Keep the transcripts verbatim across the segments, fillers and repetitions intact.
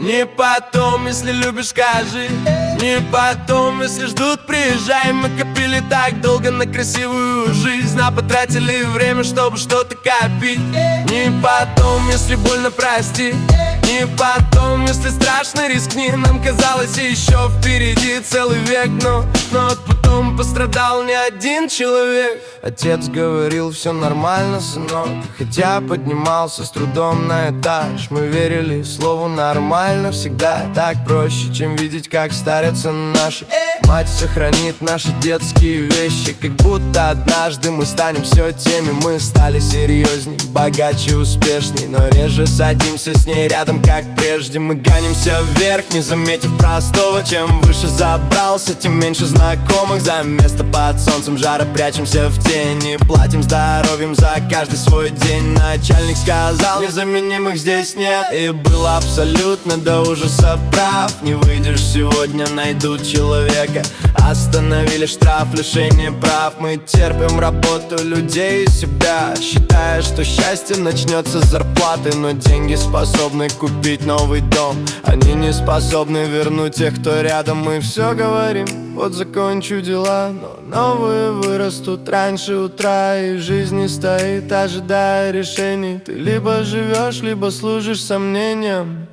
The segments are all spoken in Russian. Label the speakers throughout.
Speaker 1: Не потом, если любишь, скажи. Не потом, если ждут, приезжай. Мы копили так долго на красивую жизнь, а потратили время, чтобы что-то копить. Не потом, если больно, прости. Не потом, если страшно, рискни. Нам казалось, еще впереди целый век, но, но от потом пострадал не один человек. Отец говорил, все нормально, сынок, хотя поднимался с трудом на этаж. Мы верили слову нормально всегда. Так проще, чем видеть, как старятся наши. Мать сохранит наши детские вещи, как будто однажды мы станем все теми. Мы стали серьезней, богаче, успешней, но реже садимся с ней рядом, как прежде. Мы гонимся вверх, не заметив простого. Чем выше забрался, тем меньше знакомых. За место под солнцем жара прячемся в тени. Платим здоровьем за каждый свой день. Начальник сказал, незаменимых здесь нет. И был абсолютно до ужаса прав. Не выйдешь сегодня, найдут человека. Остановили штраф, лишение прав. Мы терпим работу людей и себя, считая, что счастье начнется с зарплаты. Но деньги способны купить новый дом, они не способны вернуть тех, кто рядом. Мы все говорим, вот закончу дела, но новые вырастут раньше утра. И жизнь не стоит, ожидая решений. Ты либо живешь, либо служишь сомнениям.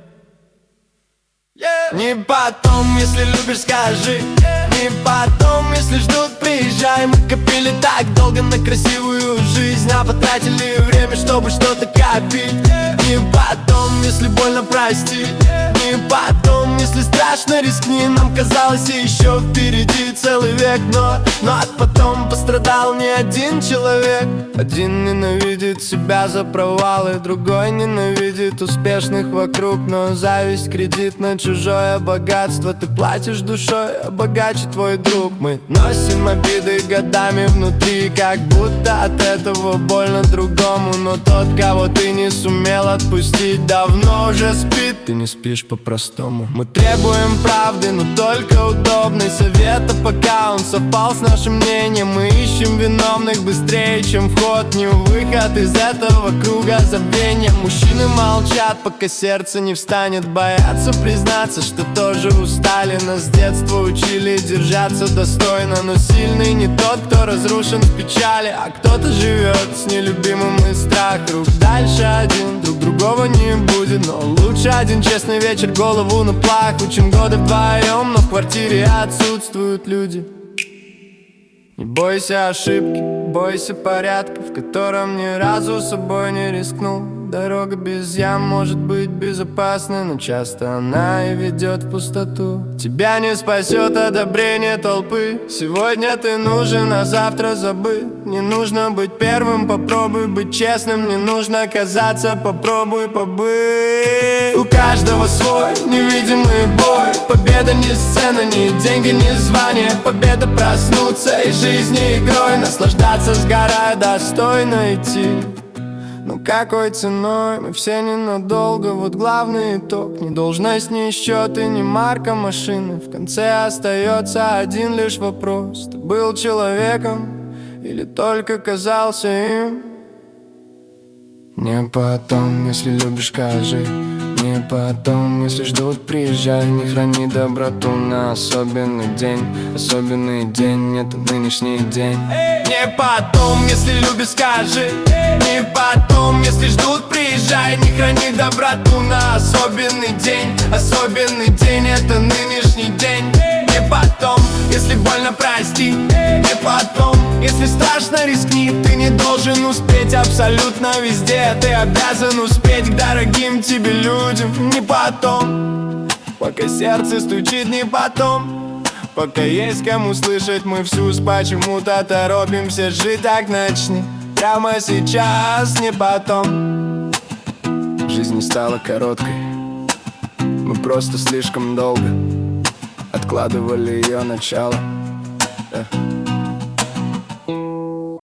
Speaker 1: Yeah. Не потом, если любишь, скажи. Yeah. Не потом, если ждут, приезжай. Мы копили так долго на красивую жизнь, а потратили время, чтобы что-то копить. Yeah. Не потом, если больно, прости. Yeah. Не потом, если страшно, рискни. Нам казалось, еще впереди целый век, но, но от потом пострадал не один человек. Один ненавидит себя за провалы, другой ненавидит успешных вокруг. Но зависть, кредит на чужое богатство. Ты платишь душой, а богаче твой друг. Мы носим обиды годами внутри, как будто от этого больно другому. Но тот, кого ты не сумел отпустить, давно уже спит. Ты не спишь по-простому. Мы требуем правды, но только удобной совета, пока он совпал с нашим мнением. Мы ищем виновных быстрее, чем вход, не выход из этого круга забвения. Мужчины молчат, пока сердце не встанет. Боятся признаться, что тоже устали. Нас с детства учили держаться достойно, но сильный не тот, кто разрушен в печали, а кто-то живет с нелюбимым и страх. Рук дальше один, друг другого не будет, но лучше один честный вечер, голову на плаху, чем годы вдвоем, но в квартире отсутствуют люди. Не бойся ошибки, бойся порядка, в котором ни разу собой не рискнул. Дорога без ям может быть безопасной, но часто она и ведет в пустоту. Тебя не спасет одобрение толпы. Сегодня ты нужен, а завтра забыть. Не нужно быть первым, попробуй быть честным. Не нужно казаться, попробуй побыть. У каждого свой невидимый бой. Победа не сцена, ни деньги, ни звание. Победа проснуться и жизни игрой наслаждаться, сгорая достойно идти. Но какой ценой? Мы все ненадолго, вот главный итог. Ни должность, ни счеты, ни марка машины. В конце остается один лишь вопрос: ты был человеком или только казался им? Не потом, если любишь, скажи. Не потом, если ждут, приезжай. Не храни доброту на особенный день. Особенный день — это нынешний день. Не потом, если любишь, скажи. Не потом, если ждут, приезжай. Не храни доброту на особенный день. Особенный день — это нынешний день. Не потом, если больно, прости. Не потом, если страшно, рискни. Ты не должен успеть абсолютно везде. Ты обязан успеть к дорогим тебе людям. Не потом, пока сердце стучит, не потом. Пока есть кому слышать, мы всюз почему-то торопимся жить. Так начни прямо сейчас, не потом. Жизнь не стала короткой, мы просто слишком долго откладывали ее начало. Yeah.